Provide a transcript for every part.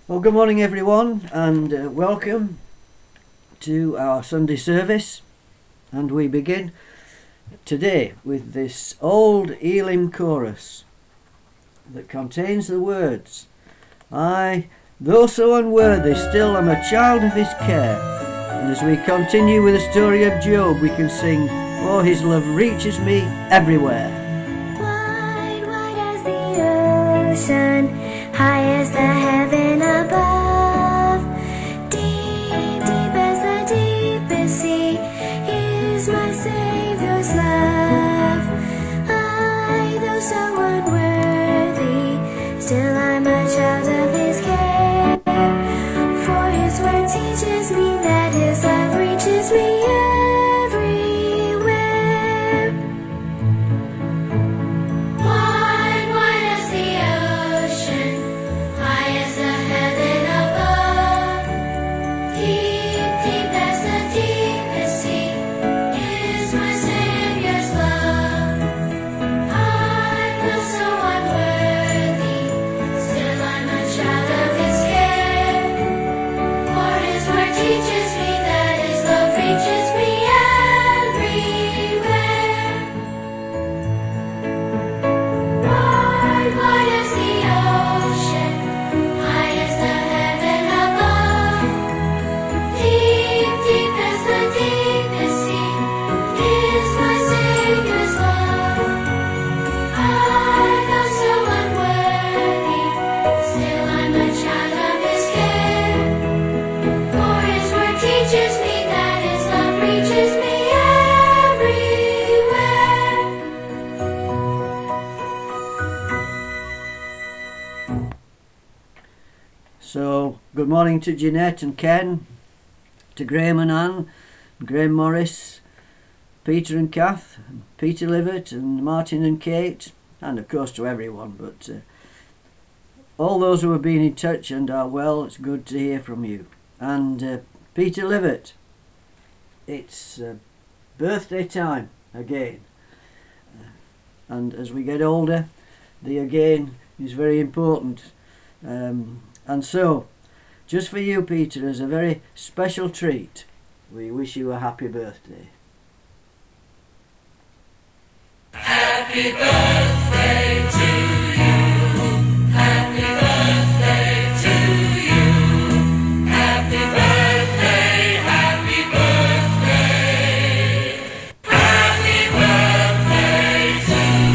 Well, good morning everyone, and welcome to our Sunday service. And we begin today with this old Elim chorus that contains the words, I, though so unworthy, still am a child of his care. And as we continue with the story of Job, we can sing, for his love reaches me everywhere. Wide as the ocean, high as the heaven above, deep as the deepest sea, is my Savior's love. I, though so unworthy, still I'm a child of his care, for his word teaches me that his love reaches me everywhere. Wide as the ocean, high as the heaven above, deep as the deepest sea, is my Savior's love. I, though so unworthy, still I'm a child of his care, for his word teaches me that his love reaches me everywhere. Wide as the ocean, high as the heaven above, deep as the deepest sea, is my Savior's love. I, though so unworthy, still I'm a child of his care, for his word teaches me that his love reaches me everywhere. So, good morning to Jeanette and Ken, to Graham and Anne, Graham Morris, Peter and Kath, Peter Livett and Martin and Kate, and of course to everyone, but all those who have been in touch and are well, it's good to hear from you. And Peter Livett, it's birthday time again, and as we get older, the again is very important. And so, just for you, Peter, as a very special treat, we wish you a happy birthday. Happy birthday to you. Happy birthday to you. Happy birthday, happy birthday. Happy birthday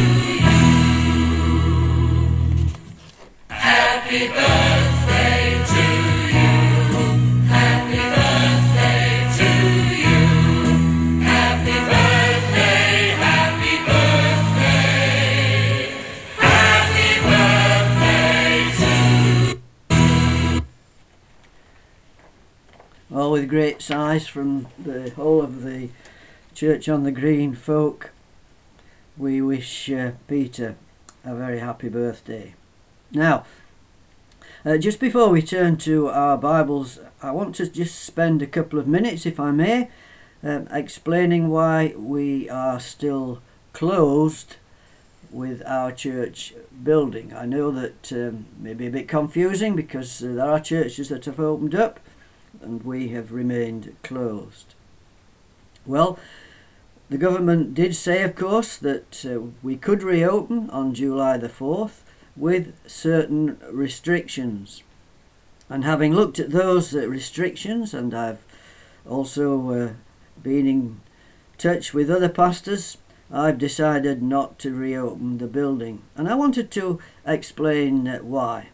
to you. Happy birthday to you. Happy birthday to you. Happy birthday, happy birthday. Happy birthday to you. All with great sighs from the whole of the Church on the Green folk, we wish Peter a very happy birthday. Now, just before we turn to our Bibles, I want to just spend a couple of minutes, if I may, explaining why we are still closed with our church building. I know that may be a bit confusing because there are churches that have opened up and we have remained closed. Well, the government did say, of course, that we could reopen on July the 4th with certain restrictions. And having looked at those restrictions, and I've also been in touch with other pastors, I've decided not to reopen the building. And I wanted to explain why.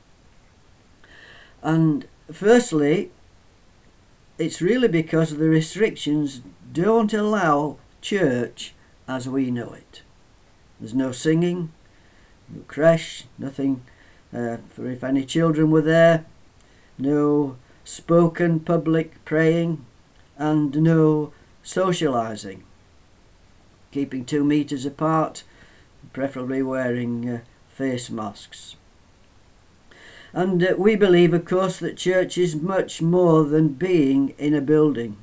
And firstly, it's really because the restrictions don't allow church as we know it. There's no singing, no creche, nothing for if any children were there, no spoken public praying, and no socialising. Keeping 2 meters apart, preferably wearing face masks. And we believe, of course, that church is much more than being in a building.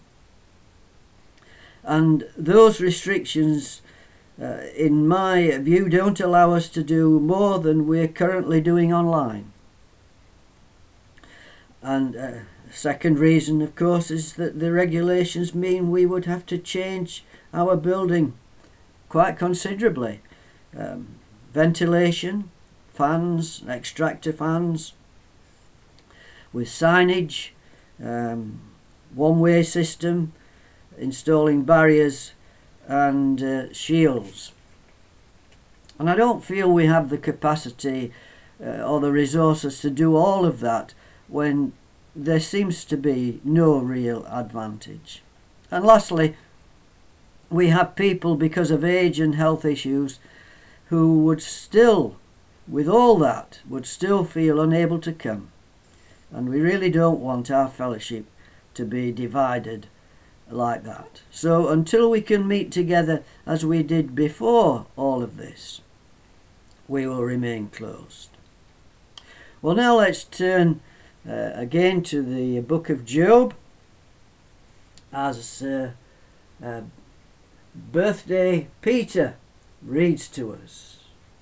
And those restrictions, in my view, don't allow us to do more than we're currently doing online. And second reason, of course, is that the regulations mean we would have to change our building quite considerably. Ventilation, fans, extractor fans, with signage, one-way system, installing barriers and shields. And I don't feel we have the capacity or the resources to do all of that when there seems to be no real advantage. And lastly, we have people, because of age and health issues, who would still, with all that, would still feel unable to come. And we really don't want our fellowship to be divided like that. So until we can meet together as we did before all of this, we will remain closed. Well, now let's turn again to the book of Job, as birthday Peter reads to us.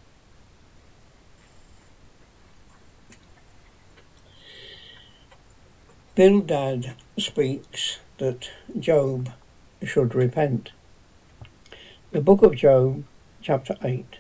Bildad speaks that Job should repent. The book of Job, chapter 8.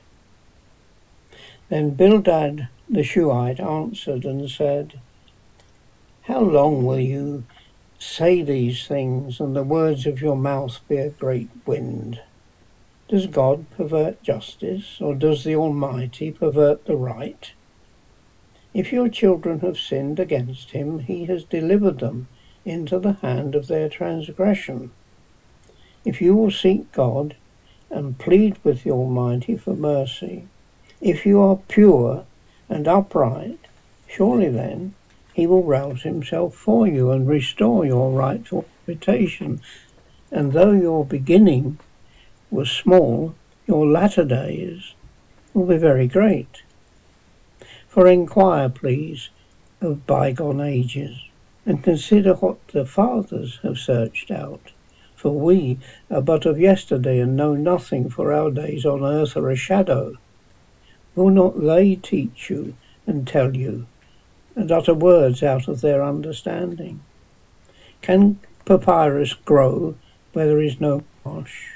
Then Bildad the Shuhite answered and said, How long will you say these things, and the words of your mouth be a great wind? Does God pervert justice, or does the Almighty pervert the right? If your children have sinned against him, he has delivered them into the hand of their transgression. If you will seek God and plead with the Almighty for mercy, if you are pure and upright, surely then he will rouse himself for you and restore your rightful reputation. And though your beginning was small, your latter days will be very great. For inquire, please, of bygone ages, and consider what the fathers have searched out. For we are but of yesterday and know nothing, for our days on earth are a shadow. Will not they teach you and tell you, and utter words out of their understanding? Can papyrus grow where there is no marsh?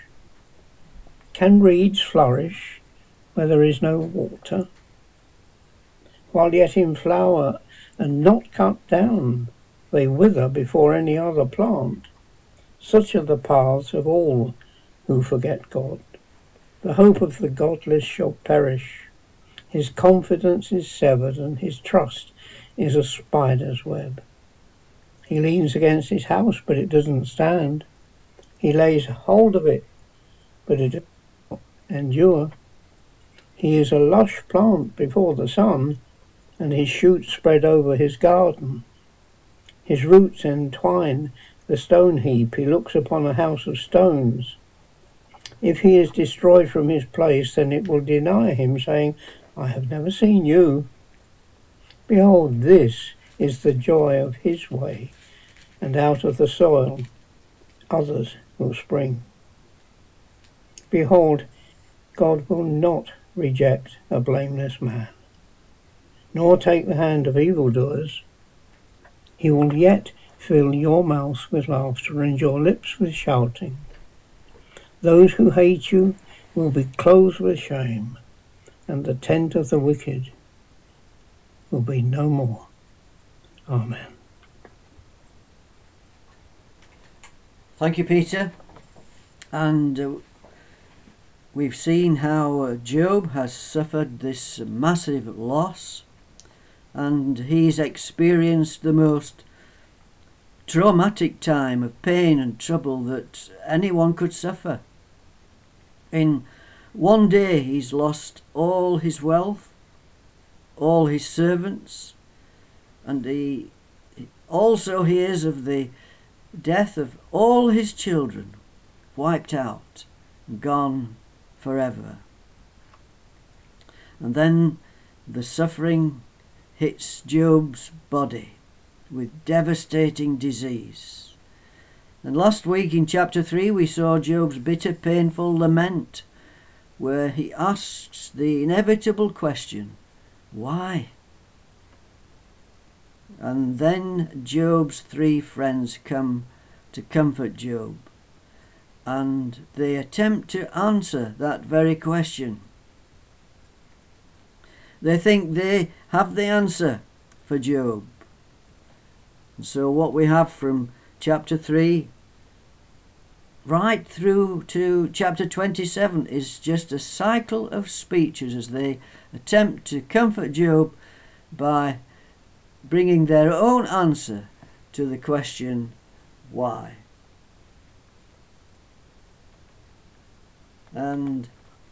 Can reeds flourish where there is no water? While yet in flower and not cut down, they wither before any other plant. Such are the paths of all who forget God. The hope of the godless shall perish. His confidence is severed, and his trust is a spider's web. He leans against his house, but it doesn't stand. He lays hold of it, but it does not endure. He is a lush plant before the sun, and his shoots spread over his garden. His roots entwine the stone heap. He looks upon a house of stones. If he is destroyed from his place, then it will deny him, saying, I have never seen you. Behold, this is the joy of his way, and out of the soil others will spring. Behold, God will not reject a blameless man, nor take the hand of evildoers. He will yet fill your mouth with laughter and your lips with shouting. Those who hate you will be clothed with shame, and the tent of the wicked will be no more. Amen. Thank you, Peter. And we've seen how Job has suffered this massive loss, and he's experienced the most traumatic time of pain and trouble that anyone could suffer. In one day he's lost all his wealth, all his servants, and he also hears of the death of all his children, wiped out, gone forever. And then the suffering hits Job's body with devastating disease. And last week in chapter 3 we saw Job's bitter, painful lament, where he asks the inevitable question, why? And then Job's 3 friends come to comfort Job, and they attempt to answer that very question. They think they have the answer for Job. And so what we have from chapter 3 right through to chapter 27 is just a cycle of speeches as they attempt to comfort Job by bringing their own answer to the question, why? And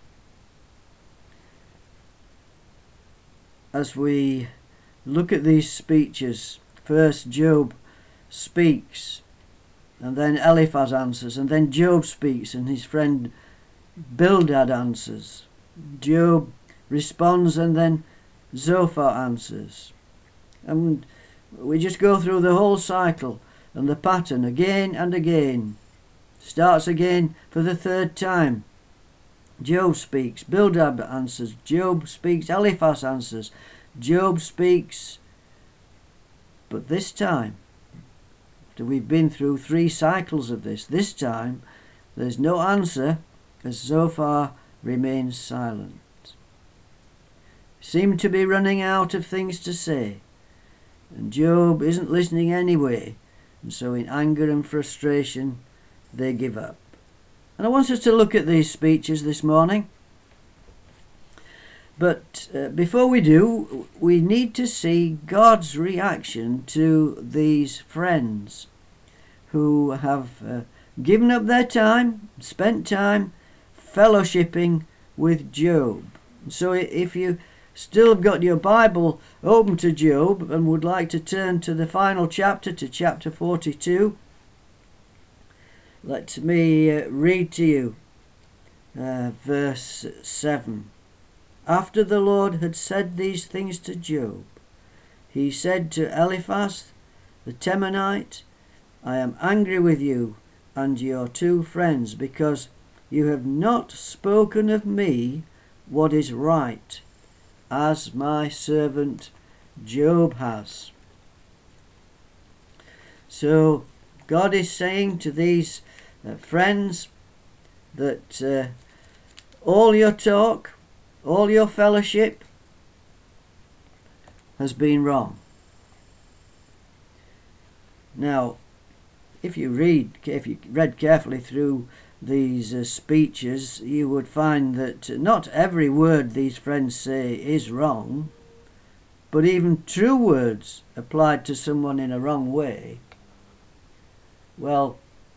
as we look at these speeches, first Job speaks, and then Eliphaz answers, and then Job speaks, and his friend Bildad answers. Job responds, and then Zophar answers. And we just go through the whole cycle and the pattern again and again. Starts again for the 3rd time. Job speaks, Bildad answers, Job speaks, Eliphaz answers, Job speaks. But this time, after we've been through 3 cycles of this time there's no answer as Zophar remains silent. Seem to be running out of things to say, and Job isn't listening anyway, and so in anger and frustration they give up. And I want us to look at these speeches this morning. But before we do, we need to see God's reaction to these friends who have given up their time, spent time fellowshipping with Job. So if you still have got your Bible open to Job and would like to turn to the final chapter, to chapter 42, let me read to you verse 7. After the Lord had said these things to Job, he said to Eliphaz the Temanite, I am angry with you and your 2 friends, because you have not spoken of me what is right, as my servant Job has. So God is saying to these friends that all your talk, all your fellowship has been wrong. Now, if you read carefully through these speeches, you would find that not every word these friends say is wrong, but even true words applied to someone in a wrong way, well,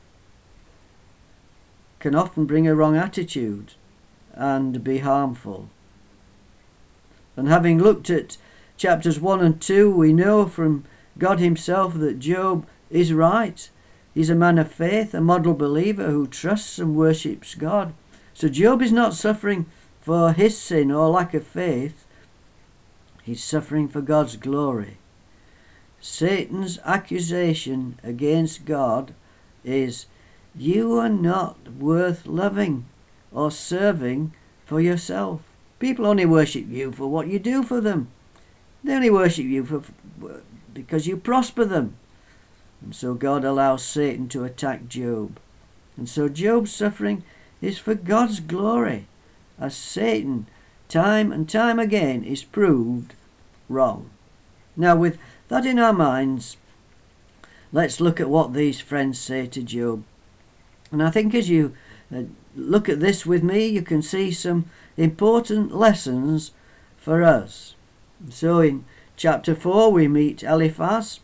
can often bring a wrong attitude and be harmful. And having looked at chapters 1 and 2, we know from God himself that Job is right. He's a man of faith, a model believer who trusts and worships God. So Job is not suffering for his sin or lack of faith. He's suffering for God's glory. Satan's accusation against God is, you are not worth loving or serving for yourself. People only worship you for what you do for them. They only worship you because you prosper them. And so God allows Satan to attack Job. And so Job's suffering is for God's glory, as Satan time and time again is proved wrong. Now, with that in our minds, let's look at what these friends say to Job. And I think as you look at this with me, you can see some important lessons for us. So in chapter 4 we meet Eliphaz.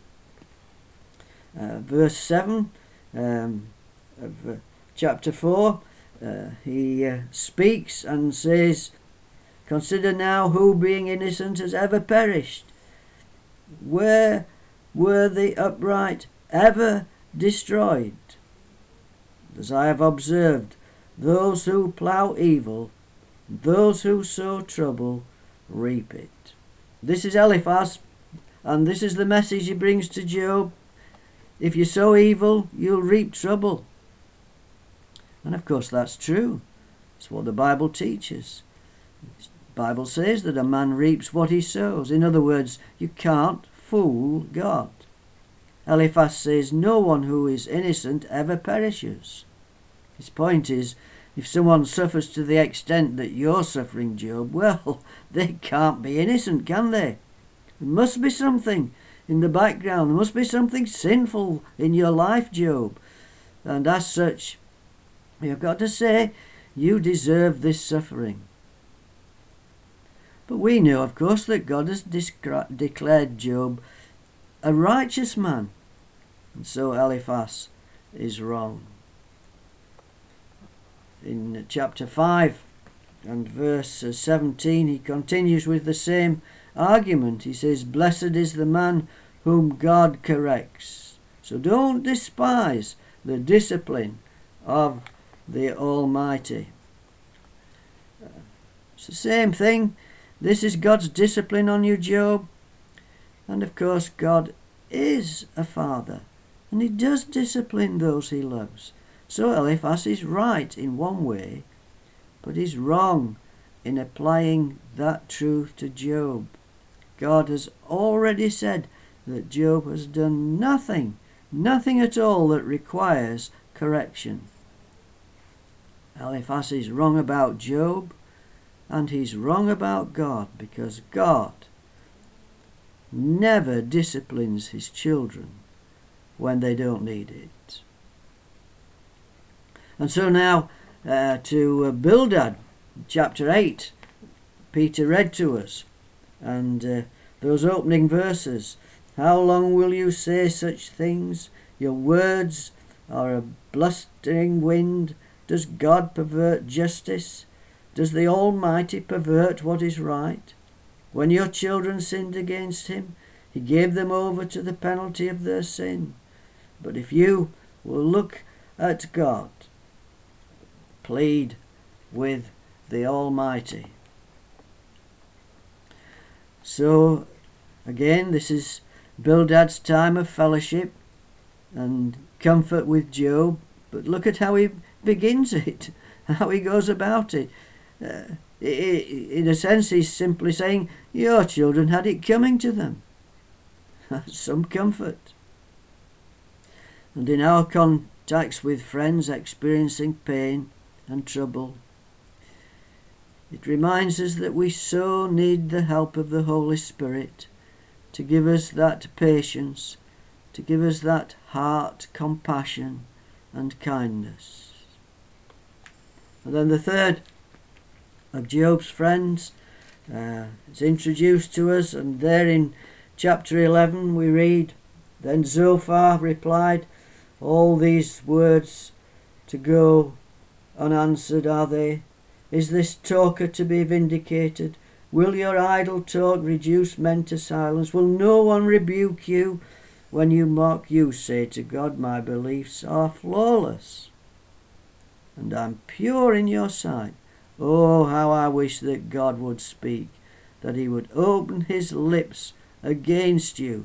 Verse 7 of chapter 4, he speaks and says, consider now who being innocent has ever perished. Where were the upright ever destroyed? As I have observed, those who plough evil, those who sow trouble, reap it. This is Eliphaz, and this is the message he brings to Job. If you sow evil, you'll reap trouble. And of course that's true. It's what the Bible teaches. The Bible says that a man reaps what he sows. In other words, you can't fool God. Eliphaz says no one who is innocent ever perishes. His point is, if someone suffers to the extent that you're suffering, Job, well, they can't be innocent, can they? There must be something in the background. There must be something sinful in your life, Job. And as such, you've got to say, you deserve this suffering. But we know, of course, that God has declared Job a righteous man. And so Eliphaz is wrong. In chapter 5 and verse 17, he continues with the same argument. He says, "Blessed is the man whom God corrects." So don't despise the discipline of the Almighty. It's the same thing. This is God's discipline on you, Job. And of course, God is a father, and he does discipline those he loves. So Eliphaz is right in one way, but he's wrong in applying that truth to Job. God has already said that Job has done nothing at all that requires correction. Eliphaz is wrong about Job, and he's wrong about God, because God never disciplines his children when they don't need it. And so now to Bildad, chapter 8, Peter read to us, and those opening verses. "How long will you say such things? Your words are a blustering wind. Does God pervert justice? Does the Almighty pervert what is right? When your children sinned against him, he gave them over to the penalty of their sin. But if you will look at God, plead with the Almighty." So, again, this is Bildad's time of fellowship and comfort with Job. But look at how he begins it, how he goes about it. In a sense, he's simply saying, your children had it coming to them. That's some comfort. And in our contacts with friends experiencing pain and trouble, it reminds us that we so need the help of the Holy Spirit to give us that patience, to give us that heart compassion and kindness. And then the third of Job's friends is introduced to us, and there in chapter 11 we read, "Then Zophar replied, all these words to go unanswered are they? Is this talker to be vindicated? Will your idle talk reduce men to silence? Will no one rebuke you when you mock? You say to God, my beliefs are flawless, and I'm pure in your sight. Oh, how I wish that God would speak, that he would open his lips against you.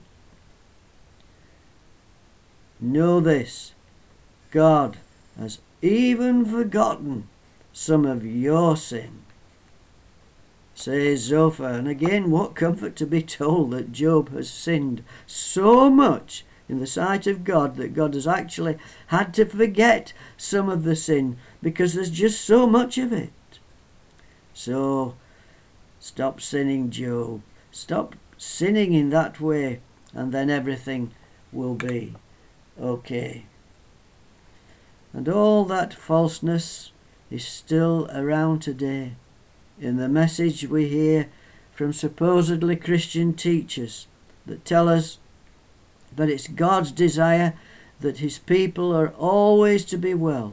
Know this, God has even forgotten some of your sin," says Zophar. And again, what comfort to be told that Job has sinned so much in the sight of God that God has actually had to forget some of the sin because there's just so much of it. So stop sinning, Job. Stop sinning in that way, and then everything will be okay. And all that falseness is still around today in the message we hear from supposedly Christian teachers that tell us that it's God's desire that his people are always to be well.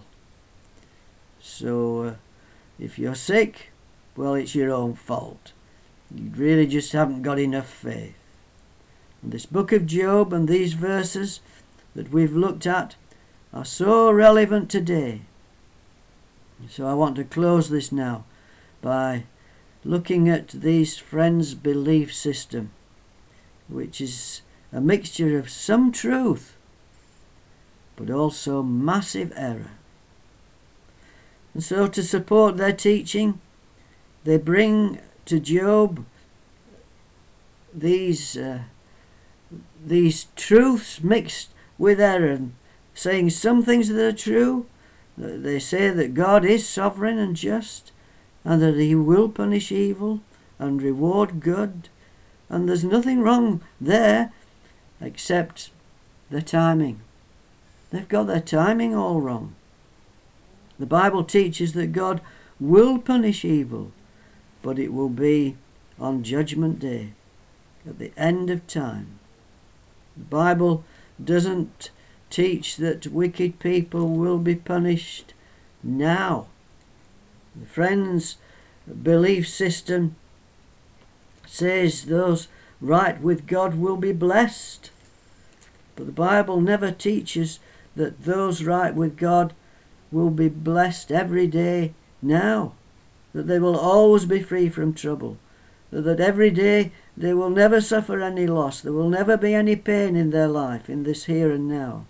So if you're sick, well, it's your own fault. You really just haven't got enough faith. And this book of Job and these verses that we've looked at are so relevant today. So I want to close this now by looking at these friends' belief system, which is a mixture of some truth, but also massive error. And so to support their teaching, they bring to Job these these truths mixed with error, and saying some things that are true. They say that God is sovereign and just, and that he will punish evil and reward good, and there's nothing wrong there except the timing. They've got their timing all wrong. The Bible teaches that God will punish evil, but it will be on Judgment Day, at the end of time. The Bible doesn't teach that wicked people will be punished now. The Friends' belief system says those right with God will be blessed. But the Bible never teaches that those right with God will be blessed every day now, that they will always be free from trouble, that every day they will never suffer any loss, there will never be any pain in their life, in this here and now.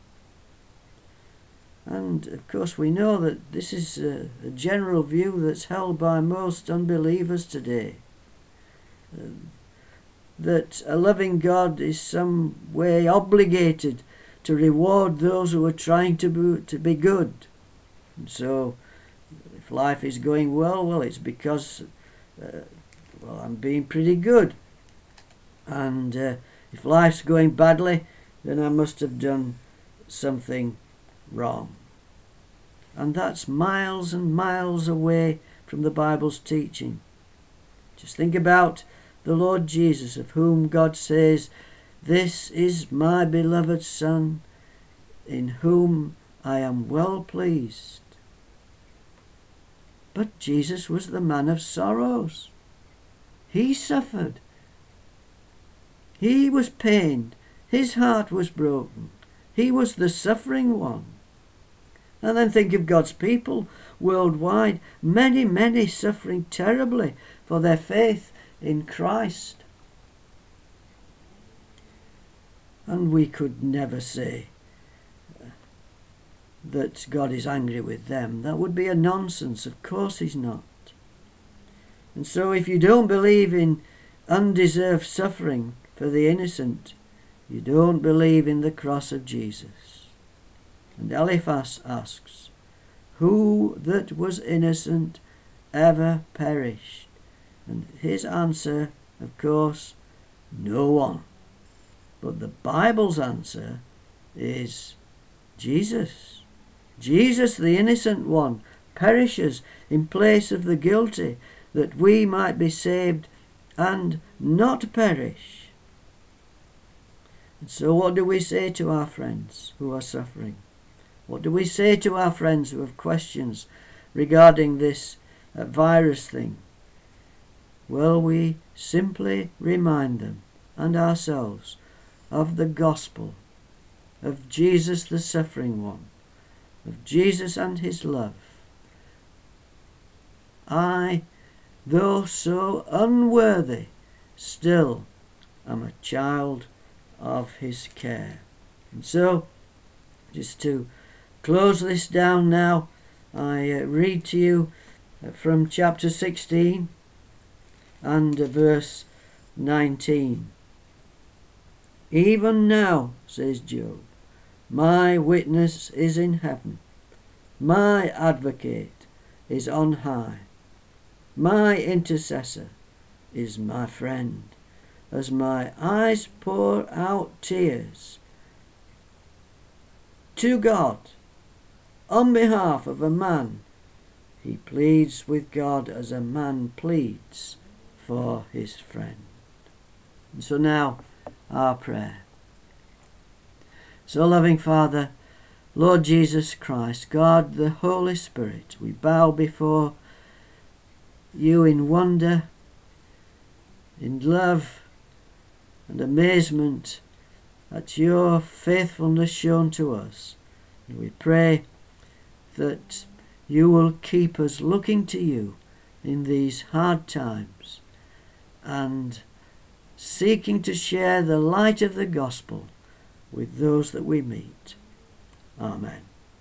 And of course we know that this is a general view that's held by most unbelievers today, that a loving God is some way obligated to reward those who are trying to be good. And so if life is going well, it's because I'm being pretty good. And if life's going badly, then I must have done something wrong. And that's miles and miles away from the Bible's teaching. Just think about the Lord Jesus, of whom God says, "This is my beloved Son, in whom I am well pleased." But Jesus was the man of sorrows. He suffered. He was pained. His heart was broken. He was the suffering one. And then think of God's people worldwide, many, many suffering terribly for their faith in Christ. And we could never say that God is angry with them. That would be a nonsense. Of course he's not. And so if you don't believe in undeserved suffering for the innocent, you don't believe in the cross of Jesus. And Eliphaz asks, "Who that was innocent ever perished?" And his answer, of course, no one. But the Bible's answer is Jesus. Jesus, the innocent one, perishes in place of the guilty, that we might be saved and not perish. And so what do we say to our friends who are suffering? What do we say to our friends who have questions regarding this virus thing? Well, we simply remind them and ourselves of the gospel, of Jesus the suffering one, of Jesus and his love. I, though so unworthy, still am a child of his care. And so, just to close this down now, I read to you from chapter 16 and verse 19. "Even now, says Job, my witness is in heaven, my advocate is on high, my intercessor is my friend, as my eyes pour out tears to God on behalf of a man. He pleads with God as a man pleads for his friend." And so now, our prayer. So, loving Father, Lord Jesus Christ, God the Holy Spirit, we bow before you in wonder, in love and amazement at your faithfulness shown to us. And we pray that you will keep us looking to you in these hard times and seeking to share the light of the gospel with those that we meet. Amen.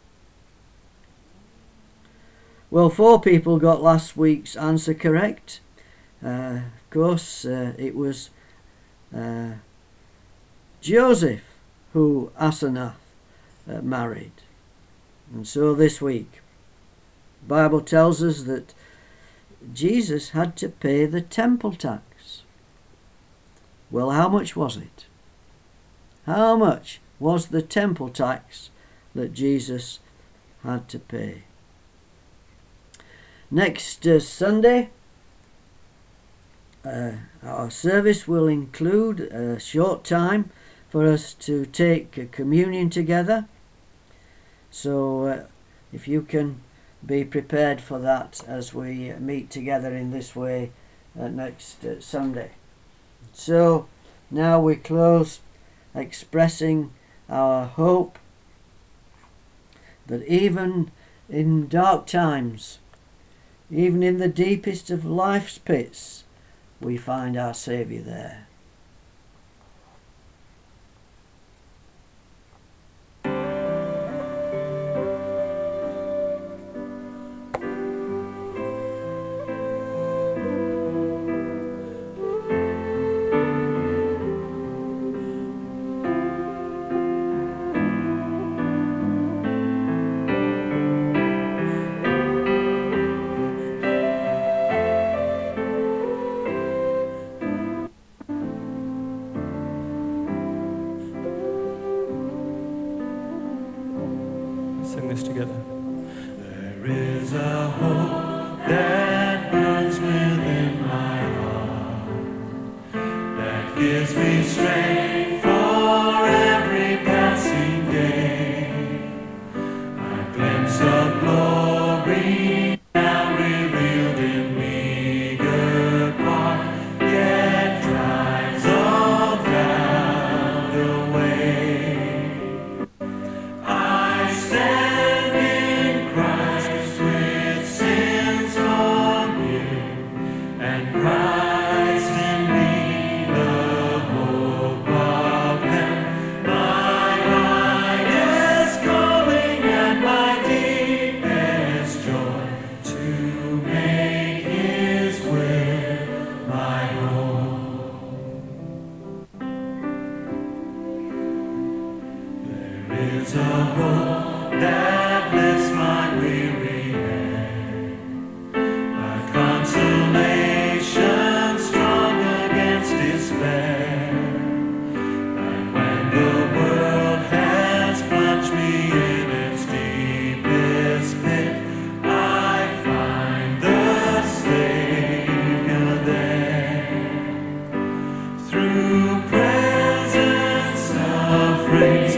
Well, 4 people got last week's answer correct. Of course, it was Joseph, who Asenath married. And so this week, the Bible tells us that Jesus had to pay the temple tax. Well, how much was it? How much was the temple tax that Jesus had to pay? Next Sunday, our service will include a short time for us to take communion together. So if you can be prepared for that as we meet together in this way next Sunday. So now we close expressing our hope that even in dark times, even in the deepest of life's pits, we find our Saviour there. Sing this together. There is a hope that burns within my heart, that gives me strength for every passing day. A glimpse of glory now revealed in meager part, yet drives all doubt away. I stand in Christ with sins forgiven, and Christ in me the hope of heaven. My highest calling and my deepest joy, to make His will my home. There is a hope that lifts my weary head, a consolation strong against despair, that when the world has plunged me in its deepest pit, I find the Savior there. Through presence, suffering,